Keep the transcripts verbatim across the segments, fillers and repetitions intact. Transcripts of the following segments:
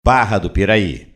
Barra do Piraí.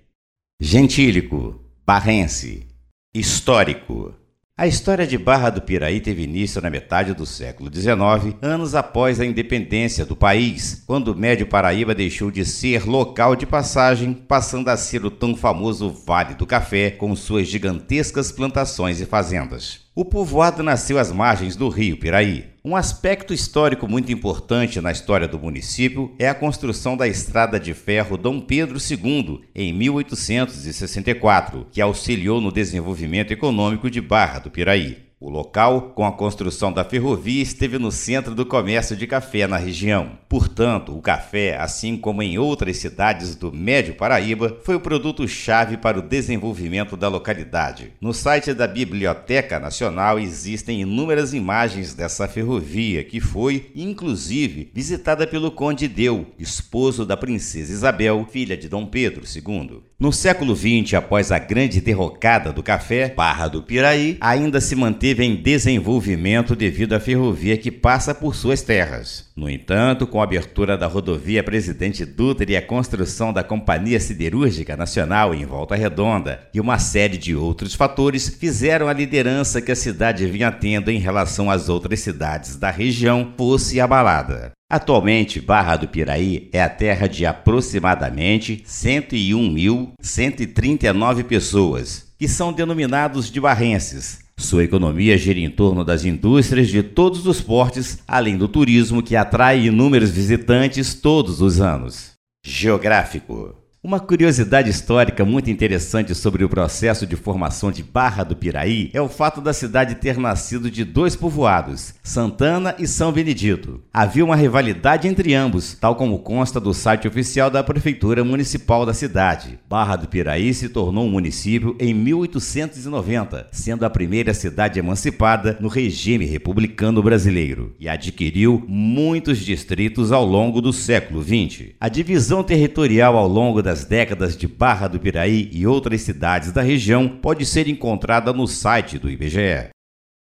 Gentílico, barrense, histórico. A história de Barra do Piraí teve início na metade do século dezenove, anos após a independência do país, quando o Médio Paraíba deixou de ser local de passagem, passando a ser o tão famoso Vale do Café, com suas gigantescas plantações e fazendas. O povoado nasceu às margens do rio Piraí. Um aspecto histórico muito importante na história do município é a construção da estrada de ferro Dom Pedro segundo, em mil oitocentos e sessenta e quatro, que auxiliou no desenvolvimento econômico de Barra do Piraí. O local, com a construção da ferrovia, esteve no centro do comércio de café na região. Portanto, o café, assim como em outras cidades do Médio Paraíba, foi o produto-chave para o desenvolvimento da localidade. No site da Biblioteca Nacional existem inúmeras imagens dessa ferrovia, que foi, inclusive, visitada pelo Conde Deu, esposo da princesa Isabel, filha de Dom Pedro segundo. No século vinte, após a grande derrocada do café, Barra do Piraí ainda se manteve em desenvolvimento devido à ferrovia que passa por suas terras. No entanto, com a abertura da rodovia Presidente Dutra e a construção da Companhia Siderúrgica Nacional em Volta Redonda e uma série de outros fatores fizeram a liderança que a cidade vinha tendo em relação às outras cidades da região fosse abalada. Atualmente, Barra do Piraí é a terra de aproximadamente cento e um mil cento e trinta e nove pessoas, que são denominados de barrenses. Sua economia gira em torno das indústrias de todos os portes, além do turismo que atrai inúmeros visitantes todos os anos. Geográfico. Uma curiosidade histórica muito interessante sobre o processo de formação de Barra do Piraí é o fato da cidade ter nascido de dois povoados, Santana e São Benedito. Havia uma rivalidade entre ambos, tal como consta do site oficial da Prefeitura Municipal da cidade. Barra do Piraí se tornou um município em mil oitocentos e noventa, sendo a primeira cidade emancipada no regime republicano brasileiro, e adquiriu muitos distritos ao longo do século vinte. A divisão territorial ao longo das décadas de Barra do Piraí e outras cidades da região pode ser encontrada no site do I B G E.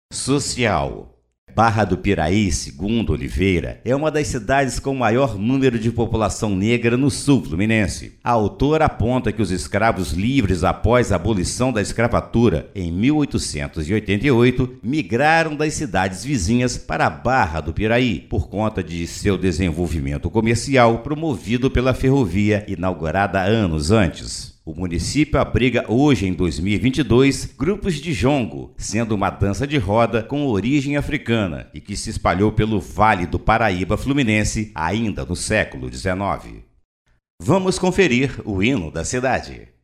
Social. Barra do Piraí, segundo Oliveira, é uma das cidades com maior número de população negra no sul fluminense. A autora aponta que os escravos livres após a abolição da escravatura em mil oitocentos e oitenta e oito migraram das cidades vizinhas para a Barra do Piraí por conta de seu desenvolvimento comercial promovido pela ferrovia inaugurada anos antes. O município abriga hoje, em dois mil e vinte e dois, grupos de jongo, sendo uma dança de roda com origem africana e que se espalhou pelo Vale do Paraíba Fluminense ainda no século dezenove. Vamos conferir o hino da cidade.